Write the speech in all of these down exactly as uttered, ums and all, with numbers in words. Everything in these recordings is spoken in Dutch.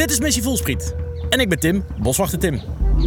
Dit is Missie Voelspriet. En ik ben Tim, boswachter Tim.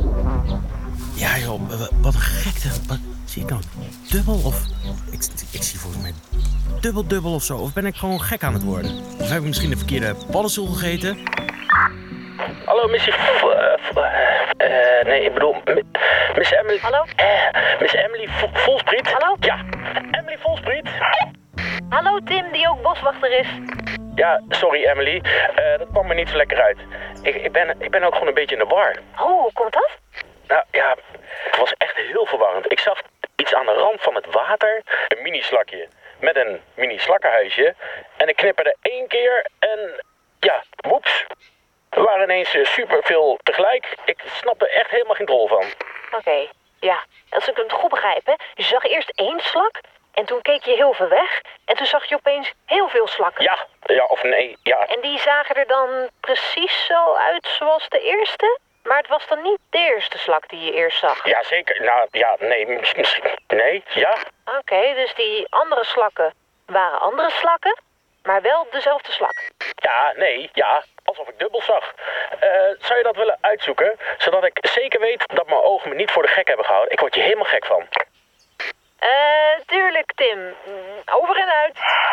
Ja joh, wat een gekte. Wat, zie ik nou dubbel of... Ik, ik zie volgens mij dubbel dubbel of zo. Of ben ik gewoon gek aan het worden? Of heb ik misschien de verkeerde paddenstoel gegeten? Hallo, Missie... Uh, uh, nee, ik bedoel... Miss Emily... Hallo? Uh, Miss Emily Voelspriet. Hallo? Ja, Emily Voelspriet. Hallo Tim, die ook boswachter is. Ja, sorry Emily. Uh, dat kwam me niet zo lekker uit. Ik, ik, ben, ik ben ook gewoon een beetje in de war. Oh, hoe komt dat? Nou ja, het was echt heel verwarrend. Ik zag iets aan de rand van het water. Een mini-slakje. Met een mini-slakkenhuisje. En ik knipperde één keer en... Ja, woeps. Er waren ineens superveel tegelijk. Ik snapte echt helemaal geen drol van. Oké, okay, ja. Als ik het goed begrijp, hè. Je zag eerst één slak... En toen keek je heel ver weg. En toen zag je opeens heel veel slakken. Ja, ja of nee, ja. En die zagen er dan precies zo uit zoals de eerste? Maar het was dan niet de eerste slak die je eerst zag? Ja, zeker. Nou, ja, nee, misschien... Nee, ja. Oké, okay, dus die andere slakken waren andere slakken, maar wel dezelfde slak? Ja, nee, ja. Alsof ik dubbel zag. Uh, zou je dat willen uitzoeken? Zodat ik zeker weet dat mijn ogen me niet voor de gek hebben gehouden. Ik word je helemaal gek van. Eh, uh, tuurlijk, Tim. Over en uit.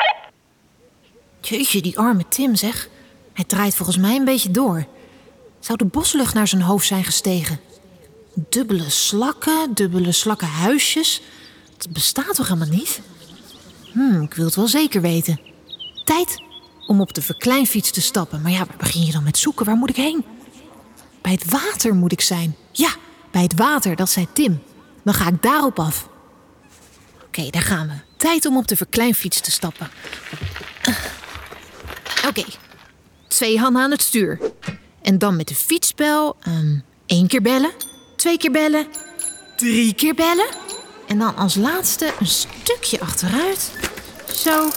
Jeetje, die arme Tim, zeg. Hij draait volgens mij een beetje door. Zou de boslucht naar zijn hoofd zijn gestegen? Dubbele slakken, dubbele slakkenhuisjes. Dat bestaat toch helemaal niet? Hm, ik wil het wel zeker weten. Tijd om op de verkleinfiets te stappen. Maar ja, waar begin je dan met zoeken? Waar moet ik heen? Bij het water moet ik zijn. Ja, bij het water, dat zei Tim. Dan ga ik daarop af. Oké, okay, daar gaan we. Tijd om op de verkleinfiets te stappen. Uh. Oké. Okay. Twee handen aan het stuur. En dan met de fietsbel. Um, Eén keer bellen. Twee keer bellen. Drie keer bellen. En dan als laatste een stukje achteruit. Zo.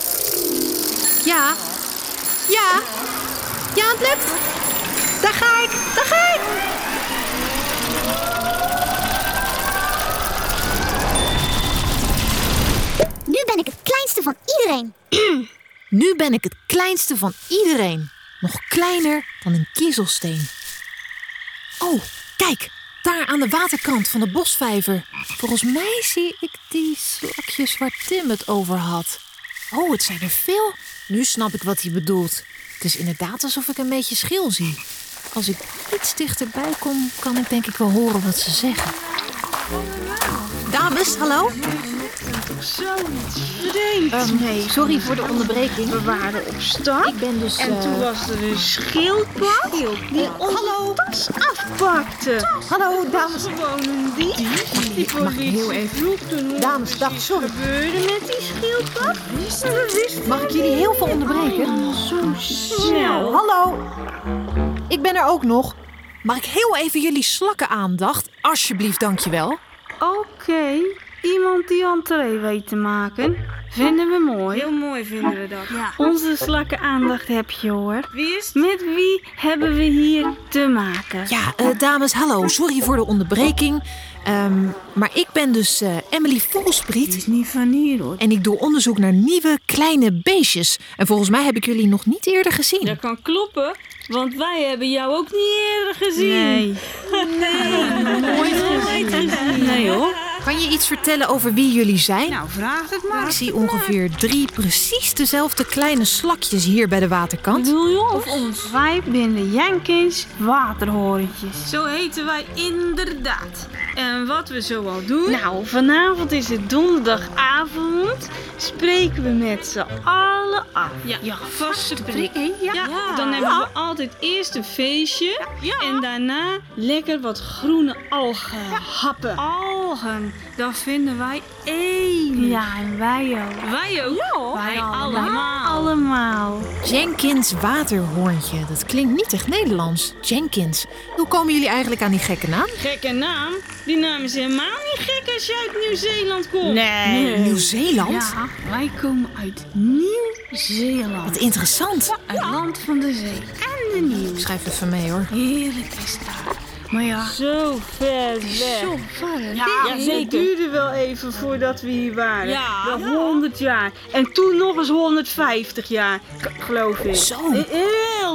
Ja. Ja. Ja, het lukt. Daar ga ik. Daar ga ik. Nu ben ik het kleinste van iedereen. Nu ben ik het kleinste van iedereen. Nog kleiner dan een kiezelsteen. Oh, kijk. Daar aan de waterkant van de bosvijver. Volgens mij zie ik die slakjes waar Tim het over had. Oh, het zijn er veel. Nu snap ik wat hij bedoelt. Het is inderdaad alsof ik een beetje schil zie. Als ik iets dichterbij kom, kan ik denk ik wel horen wat ze zeggen. Dames, hallo? Zoiets vreemds um, mee. Sorry voor de onderbreking. We waren op stap. Ik ben dus... En uh... toen was er een schildpad die uh, onze hallo. tas afpakte. Hallo, dames. Gewoon een dief. Die, die mag ik heel even... Dames, dag, sorry. Wat gebeurde met die schildpad? Mag ik jullie heel veel onderbreken? Oh, zo snel. Hallo. Ik ben er ook nog. Mag ik heel even jullie slakken aandacht? Alsjeblieft, dankjewel. Oké. Okay. Iemand die entree weet te maken. Vinden we mooi. Heel mooi vinden we dat. Ja. Onze slakke aandacht heb je hoor. Wie is het? Met wie hebben we hier te maken? Ja, uh, dames, hallo. Sorry voor de onderbreking. Um, maar ik ben dus uh, Emily Voelspriet. Die is niet van hier hoor. En ik doe onderzoek naar nieuwe kleine beestjes. En volgens mij heb ik jullie nog niet eerder gezien. Dat kan kloppen. Want wij hebben jou ook niet eerder gezien. Nee. Nee, nooit gezien. Nee hoor. Kan je iets vertellen over wie jullie zijn? Nou, vraag het maar. Ik zie ongeveer drie precies dezelfde kleine slakjes hier bij de waterkant. Bedoel je of ons? Wij binnen Jenkins waterhorentjes. Zo heten wij inderdaad. En wat we zoal doen? Nou, vanavond is het donderdagavond. Spreken we met z'n allen af. Ja, ja vaste prik. Ja. Ja. Ja. Dan hebben we altijd eerst een feestje. Ja. En daarna lekker wat groene algen ja. happen. Algen, dat vinden wij één. Ja, en wij ook. Wij ook? Ja, wij, wij allemaal. allemaal. Jenkins waterhoorntje. Dat klinkt niet echt Nederlands. Jenkins. Hoe komen jullie eigenlijk aan die gekke naam? Gekke naam? Die naam is helemaal niet gek als je uit Nieuw-Zeeland komt. Nee. nee. Nieuw-Zeeland? Ja, wij komen uit Nieuw-Zeeland. Wat interessant. Ja, het ja. land van de zee en de nieuw. Ik schrijf even mee hoor. Heerlijk is dat. Maar ja, zo ver weg. Zo ver. Ja, ja, zeker. Het duurde wel even voordat we hier waren. Ja. Wel honderd jaar. En toen nog eens honderdvijftig jaar, k- geloof ik. Zo. Heel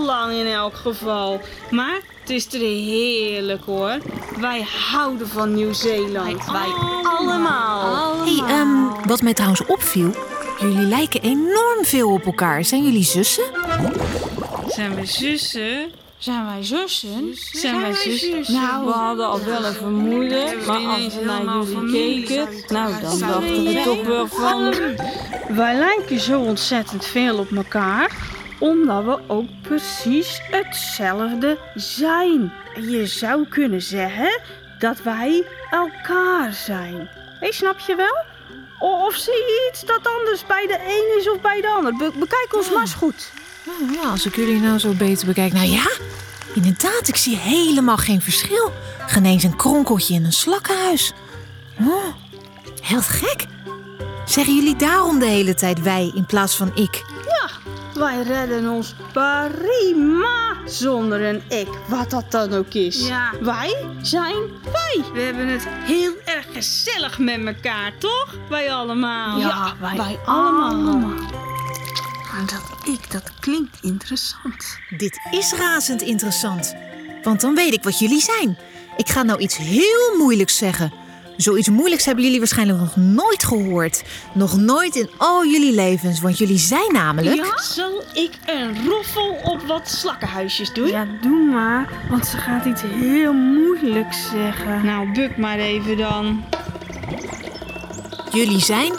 lang in elk geval. Maar het is er heerlijk hoor. Wij houden van Nieuw-Zeeland. Wij allemaal. Hey, ehm, wat mij trouwens opviel, jullie lijken enorm veel op elkaar. Zijn jullie zussen? Zijn we zussen? Zijn wij zussen? Zijn wij zussen? Nou, we hadden al wel een vermoeden, maar als we naar jullie keken, nou dan dachten we toch wel van... Wij lijken zo ontzettend veel op elkaar, omdat we ook precies hetzelfde zijn. Je zou kunnen zeggen dat wij elkaar zijn. Hé, snap je wel? O- Of zie je iets dat anders bij de een is of bij de ander? Be- bekijk ons maar eens goed. Nou ja, als ik jullie nou zo beter bekijk. Nou ja, inderdaad, ik zie helemaal geen verschil. Geen eens een kronkeltje in een slakkenhuis. Oh, heel gek. Zeggen jullie daarom de hele tijd wij in plaats van ik? Wij redden ons prima zonder een ik, wat dat dan ook is. Ja. Wij zijn wij. We hebben het heel erg gezellig met elkaar, toch? Wij allemaal. Ja, wij allemaal. Maar dat ik, dat klinkt interessant. Dit is razend interessant. Want dan weet ik wat jullie zijn. Ik ga nou iets heel moeilijks zeggen. Zoiets moeilijks hebben jullie waarschijnlijk nog nooit gehoord. Nog nooit in al jullie levens. Want jullie zijn namelijk... Ja? Zal ik een roffel op wat slakkenhuisjes doen? Ja, doe maar, want ze gaat iets heel moeilijks zeggen. Nou, buk maar even dan. Jullie zijn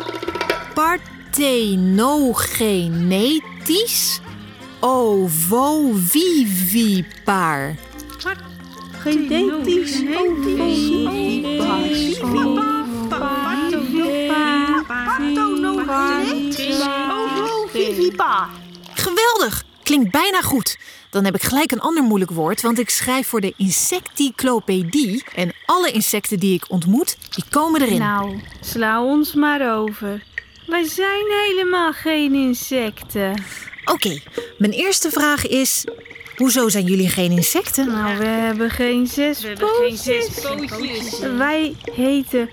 parthenogenetisch ovovivipaar. Genetisch Geweldig! Klinkt bijna goed. Dan heb ik gelijk een ander moeilijk woord, want ik schrijf voor de Insecticlopedie. En alle insecten die ik ontmoet, die komen erin. Nou, sla ons maar over. Wij zijn helemaal geen insecten. Oké, mijn eerste vraag is... Hoezo zijn jullie geen insecten? Nou, we hebben geen zes We hebben geen pootjes. zes pootjes. Wij heten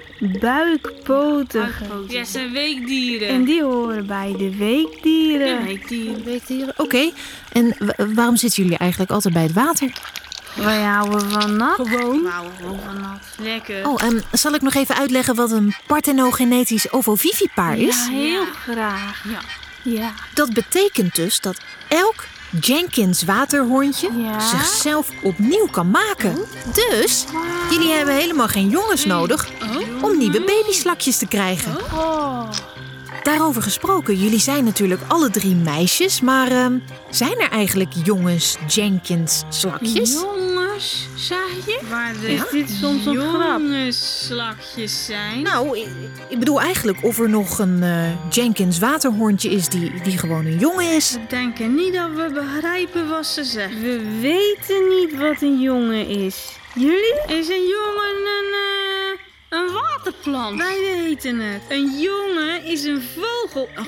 buikpotige. Ja, zijn weekdieren. En die horen bij de weekdieren. weekdieren. Oké, en wa- waarom zitten jullie eigenlijk altijd bij het water? Wij houden van nat. Gewoon. Nou, gewoon van nat. Lekker. Oh, en zal ik nog even uitleggen wat een parthenogenetisch ovovivipaar is? Ja, heel graag. Ja. Ja. Dat betekent dus dat elk Jenkins waterhoorntje Ja. zichzelf opnieuw kan maken. Dus jullie hebben helemaal geen jongens nodig om nieuwe babyslakjes te krijgen. Oh. Daarover gesproken, jullie zijn natuurlijk alle drie meisjes, maar ehm, zijn er eigenlijk jongens Jenkins slakjes? Jongens, zei je? Waar de Is dit soms een grap? jongens slakjes zijn? Nou, ik, ik bedoel eigenlijk of er nog een eh, Jenkins waterhoorntje is die, die gewoon een jongen is. We denken niet dat we begrijpen wat ze zeggen. We weten niet wat een jongen is. Jullie? Is een jongen een, eh, een waterplant? Wij weten het. Een jongen is een vogel. Een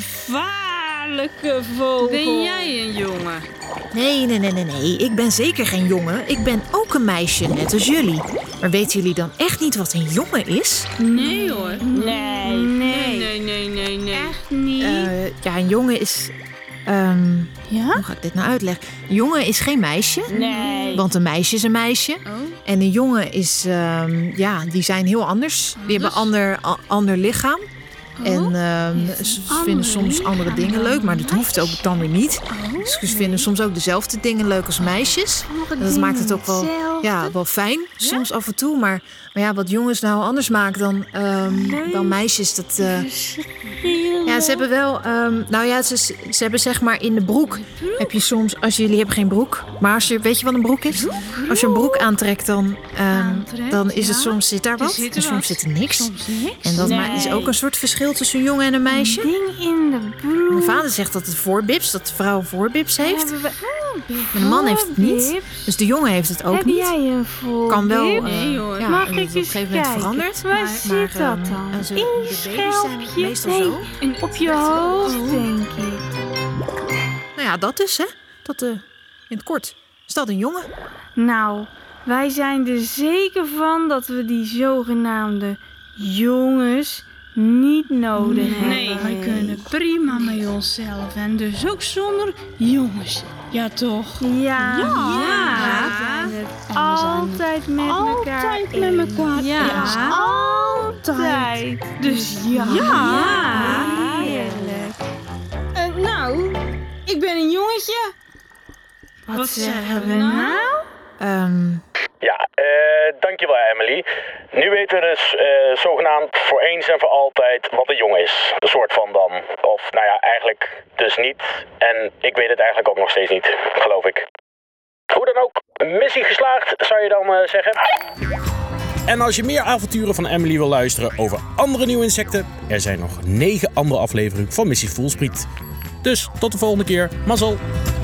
gevaarlijke vogel. Ben jij een jongen? Nee, nee, nee, nee, nee. Ik ben zeker geen jongen. Ik ben ook een meisje, net als jullie. Maar weten jullie dan echt niet wat een jongen is? Nee hoor. Nee. Nee, nee, nee, nee, nee. Echt niet. Eh, ja, een jongen is... ehm, ja? hoe ga ik dit nou uitleggen? Een jongen is geen meisje. Nee. Want een meisje is een meisje. Oh. En een jongen is... ehm, ja, die zijn heel anders. Die hebben een ander, a- ander lichaam. En ehm, ze vinden soms andere dingen leuk, maar dat hoeft ook dan weer niet. Dus ze vinden soms ook dezelfde dingen leuk als meisjes. En dat maakt het ook wel, ja, wel fijn, soms af en toe. Maar, maar ja, wat jongens nou anders maken dan, ehm, dan meisjes, dat... eh, ja, ze hebben wel... ehm, nou ja, ze, ze hebben zeg maar in de broek... heb je soms... Als jullie hebben geen broek. Maar als je... Weet je wat een broek is? Als je een broek aantrekt, dan... ehm, dan is het soms... Zit daar wat. zit er En soms wat. zit er niks. Soms niks. En dat ma- is ook een soort verschil tussen een jongen en een meisje. Ding in de broek. Mijn vader zegt dat het voorbips, dat de vrouw voorbips heeft. Hebben we... Maar de man heeft het niet. Voorbips? Dus de jongen heeft het ook Heb niet. jij een voorbip? Kan wel. eh, Nee, hoor. ja, Mag en ik dat op eens een gegeven moment kijken? veranderd. Waar maar, zit maar, dat ehm, dan? en ze- In de je baby's zijn schelpje? meestal Nee, zo. En op je hoofd, denk ik. Nou ja, dat dus, hè. Dat eh, in het kort. Is dat een jongen? Nou, wij zijn er zeker van dat we die zogenaamde jongens niet nodig hebben. Nee, wij kunnen prima met onszelf en dus ook zonder jongens. Ja, toch? Ja, Ja. wij zijn het altijd met elkaar Altijd met eens. elkaar Ja, eens. altijd. Dus ja. Ja. Heerlijk. Uh, nou, ik ben een jongetje. Wat, Wat zeggen we nou? Ehm, Ja, eh, dankjewel Emily. Nu weten we dus eh, zogenaamd voor eens en voor altijd wat een jongen is. Een soort van dan. Of nou ja, eigenlijk dus niet. En ik weet het eigenlijk ook nog steeds niet, geloof ik. Hoe dan ook, missie geslaagd, zou je dan uh, zeggen. En als je meer avonturen van Emily wil luisteren over andere nieuwe insecten, er zijn nog negen andere afleveringen van Missie Voelspriet. Dus tot de volgende keer. Mazzel!